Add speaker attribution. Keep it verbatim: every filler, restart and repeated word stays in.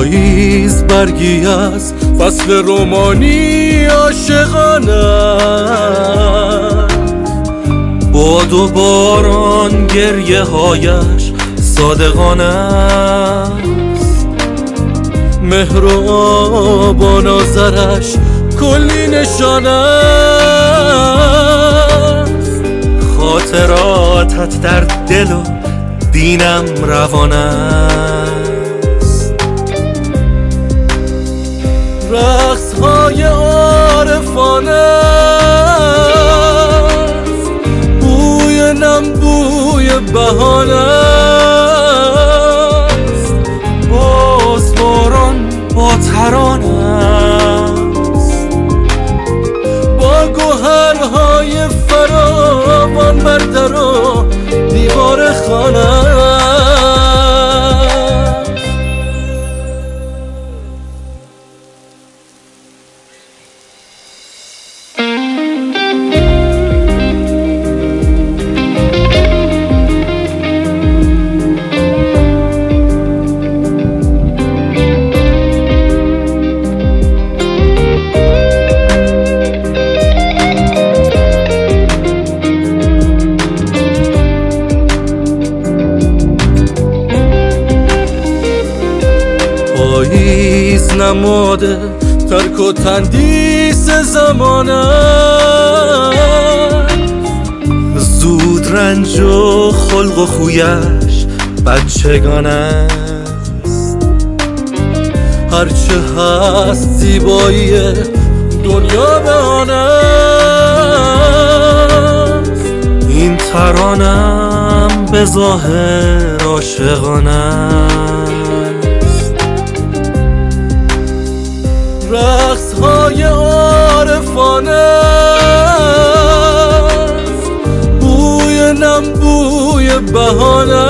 Speaker 1: پاییز برگی از فصل رومانی عاشقانه، باد و باران گریه هایش صادقانه است، مهر و آب و نظرش کلی نشانه است، خاطراتت در دل و دینم روانه است، رقص های عارفانه است، بوی نم بوی بهانه است، باز باران با ترانه است، با گوهرهای فراوان بر در و دیوار خانه. پاییز نماده ترک و تندیس زمانه، زود رنج و خلق و خویش بچگانه است، هرچه هست زیبایی دنیا به آن است، این ترانم به ظاهر عاشقانه است، رقص های عارفانه است، بوی نم بوی بهانه